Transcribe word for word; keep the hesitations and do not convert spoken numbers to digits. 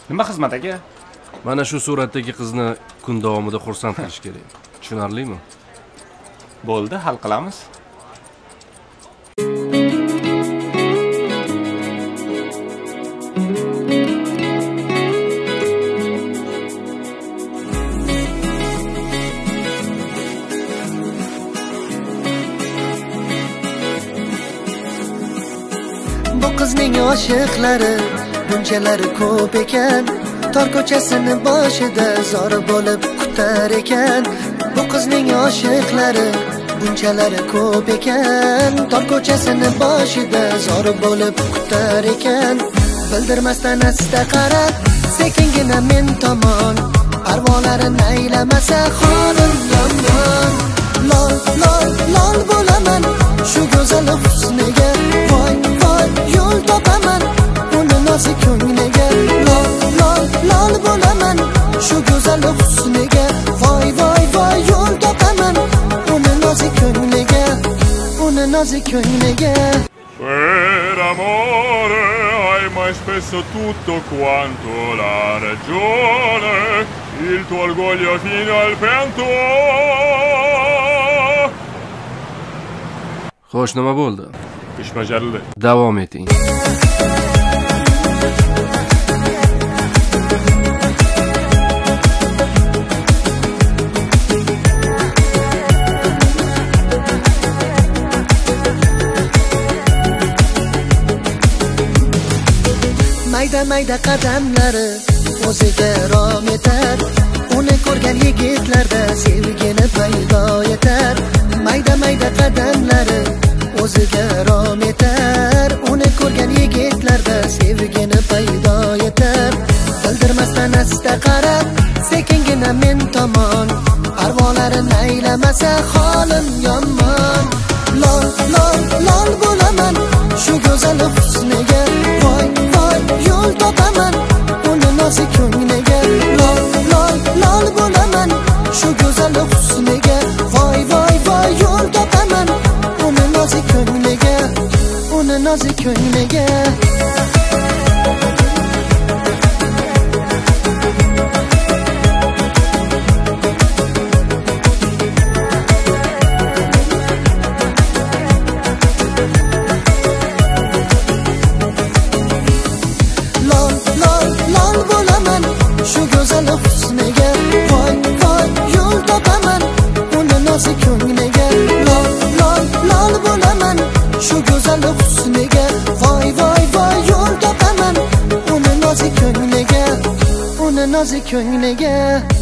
Nima xizmat aka? Mana shu suratdagi qizni kun davomida xursand qilish kerak. Tushunarlimi? Bo'ldi, hal qilamiz. Bu qizning oshiqlari bunchalari ko'p ekan, tor ko'chasini boshida zor bo'lib kutar ekan. Bu qizning oshiqlari bunchalari ko'p ekan, tor ko'chasini boshida zor bo'lib kutar ekan. Bildirmasdan asta qarab, sekingina men tomon, parvolarini aylamasa holim yomon. Lol lol lol bo'laman shu go'zal husniga, voy voy yo'l topaman uni nozik ko'ngliga. Lol lol lol bo'laman shu go'zal husniga, voy voy voy yo'l topaman uni nozik ko'ngliga, uni nozik ko'ngliga. Per amore hai mai spesso tutto quanto la ragione, il tuo orgoglio fino al pianto. Xo'sh, nima bo'ldi? Ish bajarildi. Davom eting. Mayda mayda qadamlari o'ziga rom etar, uni ko'rgan yigitlarda sevgini paydo etar. Mayda mayda qadamlari o'ziga rom etar, uni ko'rgan yigitlarda sevgini paydo etar. Bildirmasdan asta qarab, sekingina men tomon, parvolarini aylamasa holim yomon. Lol lol lol bo'laman shu go'zal husniga, voy voy yo'l topaman uni nozik ko'ngliga. Lol lol lol bo'laman shu go'zal husniga, voy voy voy yo'l topaman uni nozik ko'ngliga, uni nozik ko'ngliga. Shu go'zal husniga, voy voy yo'l topaman uni nozik ko'ngliga. Lol lol lol bo'laman shu go'zal husniga, voy voy voy yo'l topaman uni nozik ko'ngliga, uni nozik ko'ngliga.